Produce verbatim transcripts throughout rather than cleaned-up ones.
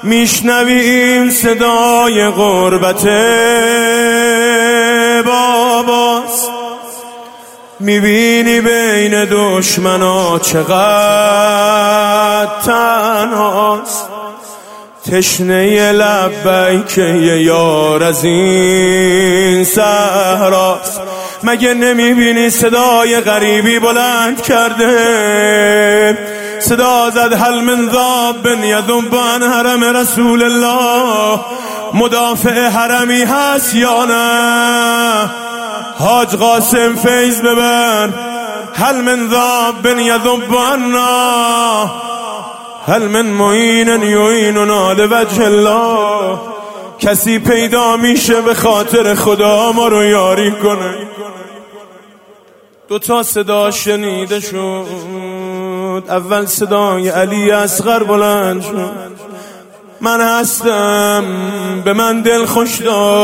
میشنویم صدای غربت باباست، میبینی بین دشمنا چقدر تنهاست، تشنه لبیک یه یار از این صحراست. مگه نمیبینی صدای غریبی بلند کرده، صدا زد هل من ذاب یذب عن حرم رسول الله، مدافع حرمی هست یا نه؟ حاج قاسم فیض ببر، هل من ذاب یذب عنا، هل من معین یعیننا لوجه الله. کسی پیدا میشه به خاطر خدا ما رو یاری کنه. دو تا صدا شنیده شد، اول صدای علی اصغر بلند شد، من هستم به من دل خوش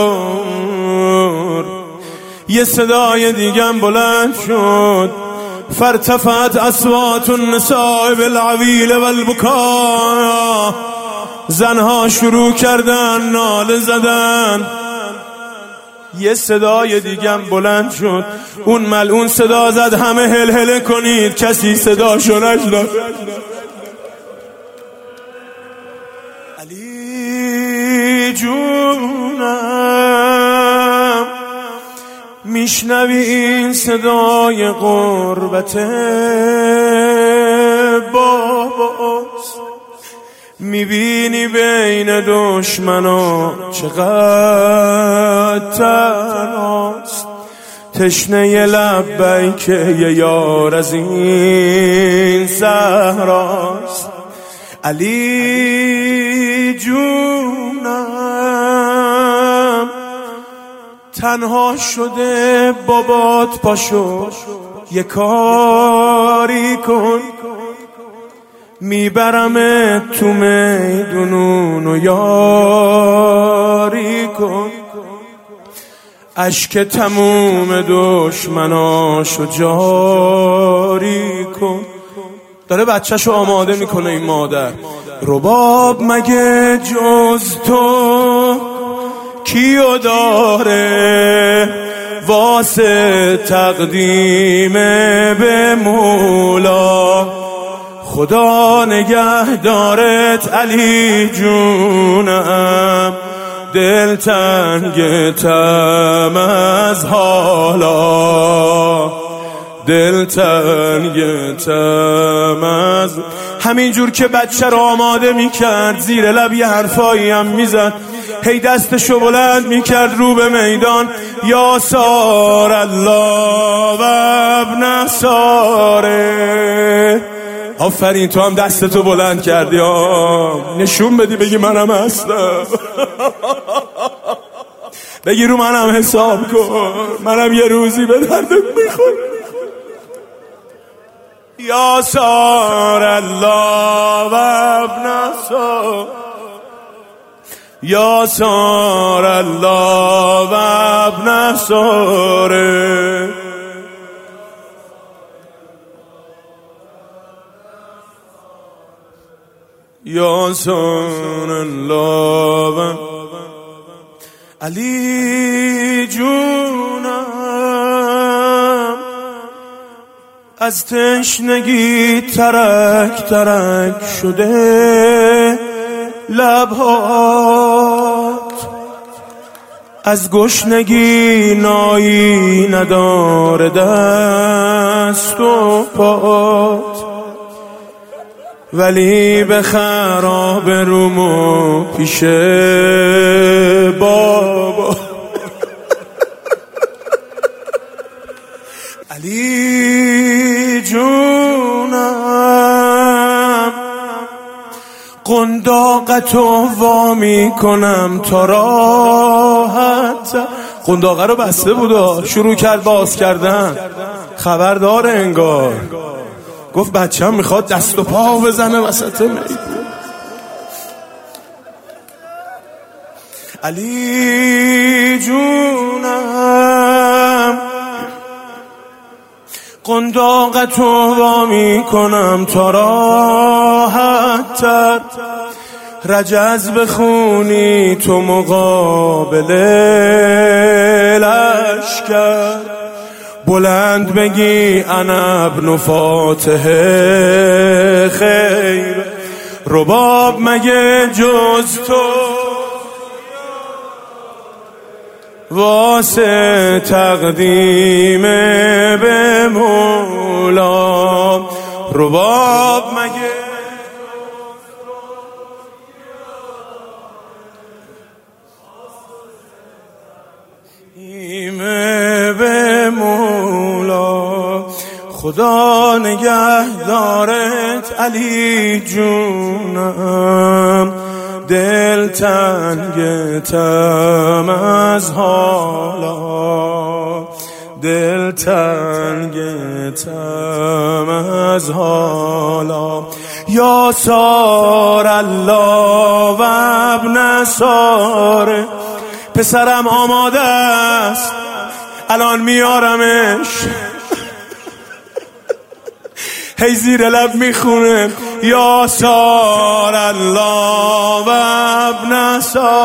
دار. یه صدای دیگم بلند شد، فارتفعت اصوات النساء بالعویل والبکا، زنها شروع کردن ناله زدن. یه صدای دیگم بلند شد، اون ملعون صدا زد همه هل هله کنید، کسی صداشو نشنید. علی جونم میشنوی این صدای غربت باباست، میبینی بین دشمنا چقدر تنهاست، تشنه لبیک یه یار از این صحراست. علی جونم تنها شده بابات، پاشو یه کاری کن، میبرم تو میدونون و یاری کن، اشک تموم دشمناشو جاری کن. داره بچه‌شو آماده میکنه این مادر. رباب مگه جز تو کیو داره واسه تقدیم به مولا، خدا نگه دارت علی جونم، دل تنگتم از حالا، دل تنگتم از همین جور که بچه رو آماده میکرد، زیر لب یه حرفایی هم میزد، هی دستشو بلند میکرد رو به میدان، یا سار الله و ابن ساره. آفرین، تو هم دستتو بلند کردی، آه نشون بدی، بگی منم هستم. بگی رو منم حساب کن، منم یه روزی به دردت میخورم. یا سار الله و ابن سار، یا سار الله و ابن ساره. یا سار الله و علی جونم از تشنگی ترک ترک شده لبهات، از گشنگی نایی نداره دست و پات، ولی به خراب رومو پیش بابا. علی جونم قنداقتو وا میکنم تا راحت. قنداقه رو بسته بودا، شروع کرد باز کردن، خبردار انگار. گفت بچه‌م میخواد دست و پا بزنه وسط میدون. علی جونم قنداقتو وا میکنم تا راحت تر، رجز بخونی تو مقابل لشکر، بلند بگی انا ابن فاتح خیر، رباب مگه جز تو واسه تقدیم به مولا، رباب مگه به مولا. خدا نگهدارت علی جونم، دل تنگتم از حالا، دل تنگتم از حالا. یا سار الله و ابن ساره، پسرم آماده است الان میارمش. هی زیر لب میخونه یا سار الله و ابن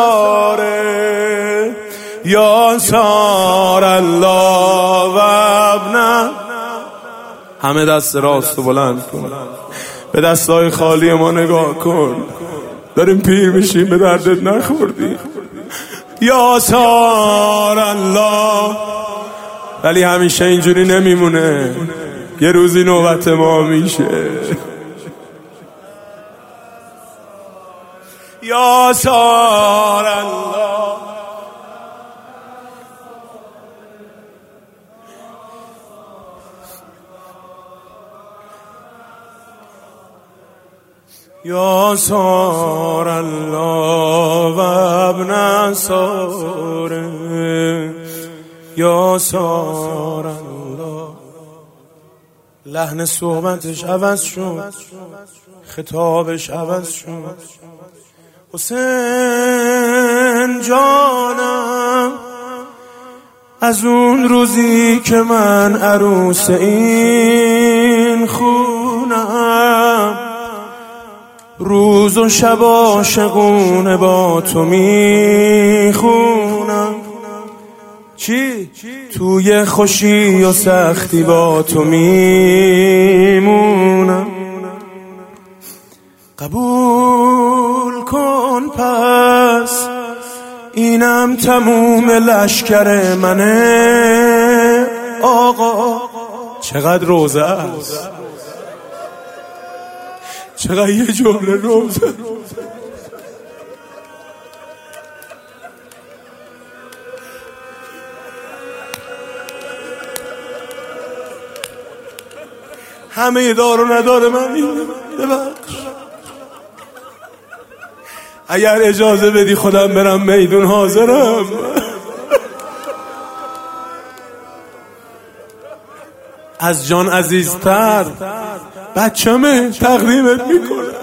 ساره، یا سار الله و ابن. همه دست راست و بلند کن، به دستای خالی ما نگاه کن، داریم پیر میشیم به دردت نخوردی. یا سار الله. ولی همیشه اینجوری نمیمونه، یه روزی نوبت ما میشه. یا سار الله. یا سار الله و ابن ساره، یا سار الله. لحن صحبتش عوض شد، خطابش عوض شد. حسین جانم، از اون روزی که من عروس این خونم، روز و شب عاشقونه با تو میخونم. چی؟ توی خوشی و سختی با تو میمونم. قبول کن پس اینم تموم لشکر منه آقا. چقدر روزه است، چقدر یه جمله روزه. همه دار و نداره من این ببخش. اگر اجازه بدی خودم برم میدون حاضرم. از جان عزیزتر بچه‌مه تقدیمت میکنم.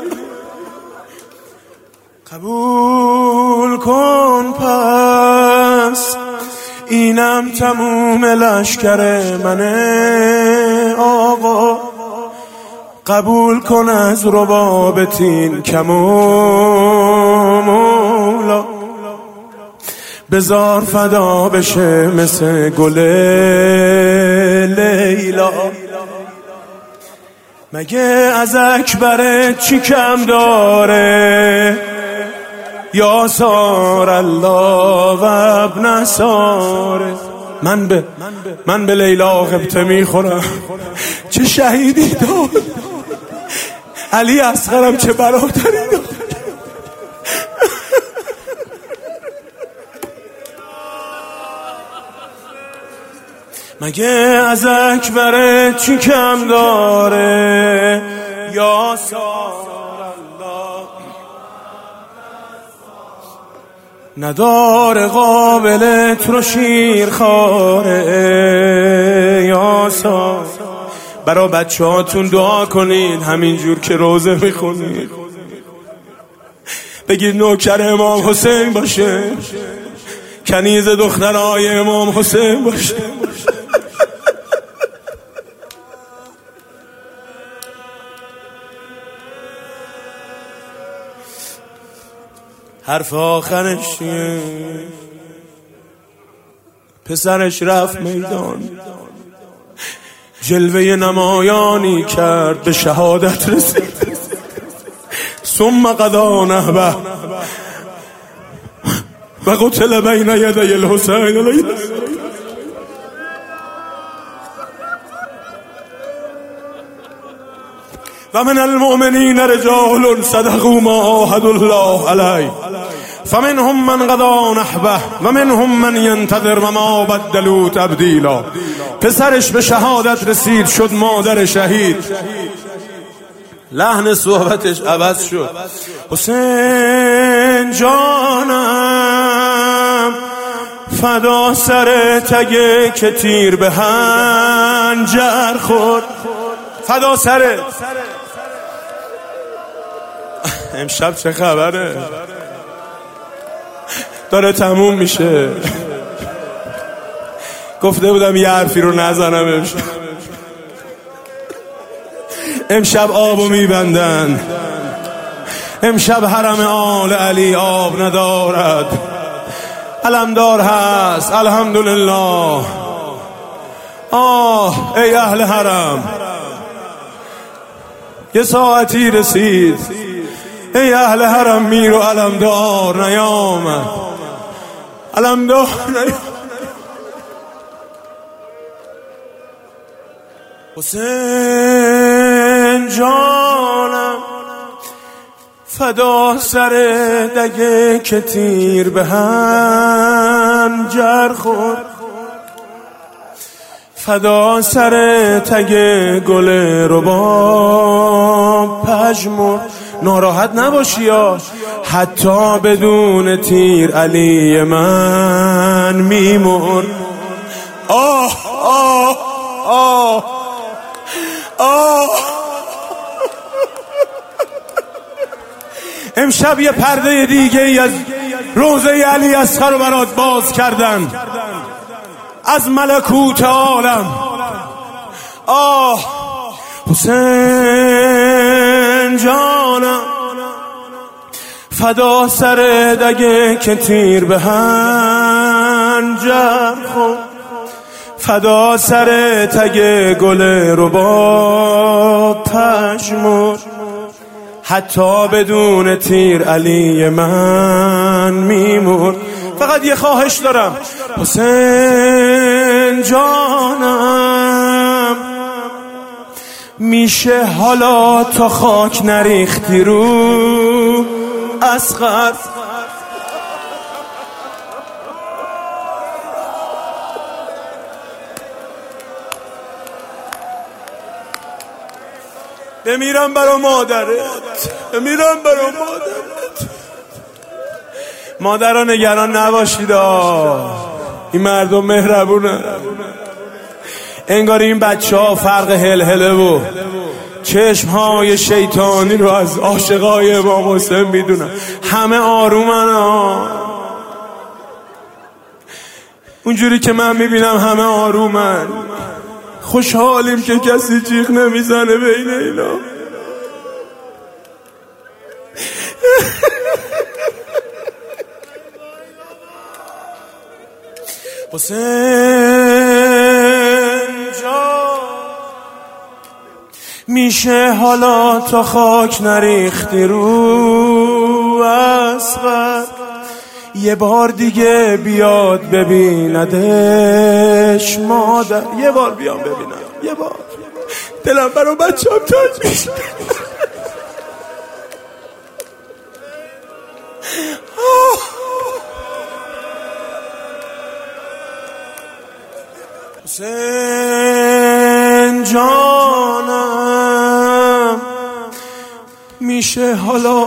قبول کن پس اینم تموم لشکر منه آقا. قبول کن از ربابتین کم و مولا، بزار فدا بشه مثل گل لیلا. مگه از اکبر چی کم داره؟ یا سار الله و ابن ساره. من به من به لیلا غبطه میخورم، چه شهیدی داد. علی اصغرم چه برادری داد. مگه از اکبر چی کم داره؟ یا سار الله. نداره قابلت رو شیر خاره. یا سار. برا بچه هاتون دعا کنین همینجور که روزه میخونین، بگید نوکر امام حسین باشه، کنیز دخترای امام حسین باشه. حرف آخرش چیه؟ پسرش رفت میدان، جلوه نمایانی کرد، به شهادت رسید. ثم قضا نحبه و قتل بین یدی الحسین علیه السلام. و من المؤمنین رجال صدقوا ما عاهدوا الله علیه فمنهم من قضا نحبه و منهم من ینتظر و ما بدلوا تبدیلا. پسرش به شهادت رسید، شد مادر شهید، لحن صحبتش عوض شد. حسین جانم فدا سر تگه که تیر به هنجر خورد، فدا سره. امشب چه خبره؟ داره تموم میشه. گفته بودم یه حرفی رو نزنم امشب. امشب آبو میبندن، امشب حرم آل علی آب ندارد. علمدار هست الحمدلله. آه ای اهل حرم، یه ساعتی رسید، ای اهل حرم میر و علمدار نیامد، علمدار نیامد. حسین جانم فدا سر دگه که تیر به هنجر خورد، فدا سر تگ گل رباب پژمرد. ناراحت نباشی یا حتی بدون تیر علی من میمرد. آه آه آه آه. امشب یه پرده دیگه ای از روضه علی اصغر برات باز کردن، از ملکوت عالم. آه حسین جانم فدا سر دگه که تیر به هنجر خورد، فدا سر تگ گل رباب پژمرد. حتی بدون تیر علی من میمرد. فقط یه خواهش دارم حسین جانم، میشه حالا تا خاک نریختی رو اصغر؟ بمیرم برا مادرت، بمیرم برا مادرت. مادرها نگران نباشید، این مردم مهربونه. انگار این بچه ها فرق هلهله و چشمهای شیطانی رو از عاشقای امام حسین میدونن. همه آرومن ها، اونجوری که من میبینم همه آرومن. خوشحالیم که کسی جیغ نمیزنه بین اینا. حسین جان میشه حالا تا خاک نریختی رو اصغر، یه بار دیگه بیاد ببیندش مادر. یه بار بیام ببینم، یه بار. دلم برای بچه‌ام تاج میشه. حسین جانم میشه حالا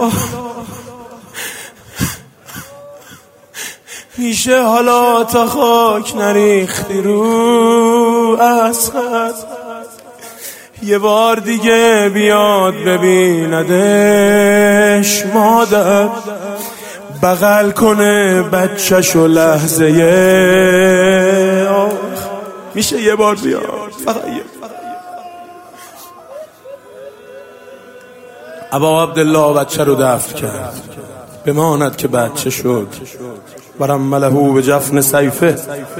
میشه حالا تا خاک نریختی رو اصغر، یه بار دیگه بیاد ببیندش مادر، بغل کنه بچه‌شو لحظه آخ. میشه یه بار بیاد، فقط یه. ابا عبدالله بچه رو دفن کرد. بماند که بچه شد ورمله به جفن سیفه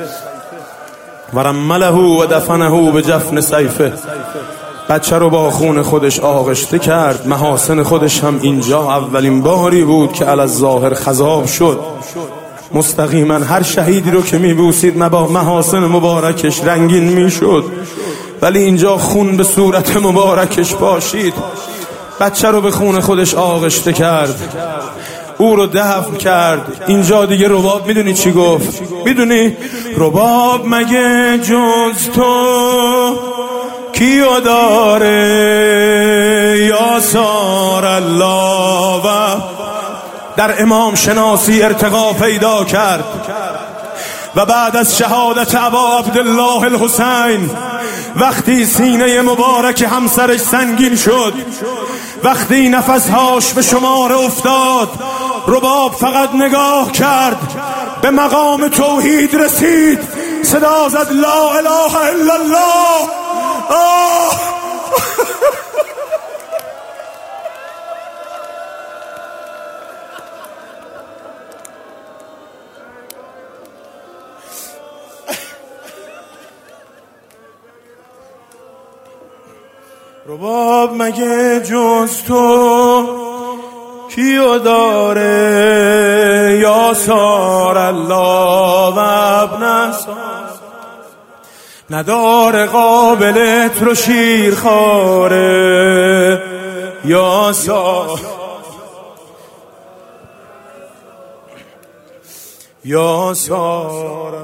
ورمله و دفنه به جفن سیفه. بچه رو با خون خودش آغشته کرد، محاسن خودش هم اینجا اولین باری بود که علی الظاهر خضاب شد. مستقیما هر شهیدی رو که میبوسید با محاسن مبارکش رنگین میشد، ولی اینجا خون به صورت مبارکش پاشید. بچه رو به خون خودش آغشته کرد، او رو دفن کرد. اینجا دیگه رباب میدونی چی گفت؟ میدونی؟ رباب مگه جز تو کیو داره یا سار الله. و در امام شناسی ارتقا پیدا کرد و بعد از شهادت ابا عبدالله الحسین وقتی سینه مبارک همسرش سنگین شد، وقتی نفسهاش به شمار افتاد، رباب فقط نگاه کرد، به مقام توحید رسید، صدا زد لا اله الا الله. آه رباب مگه جز تو کیو داره یا سار الله و ابن نداره قابلت رو شیر خاره یا سار یا سار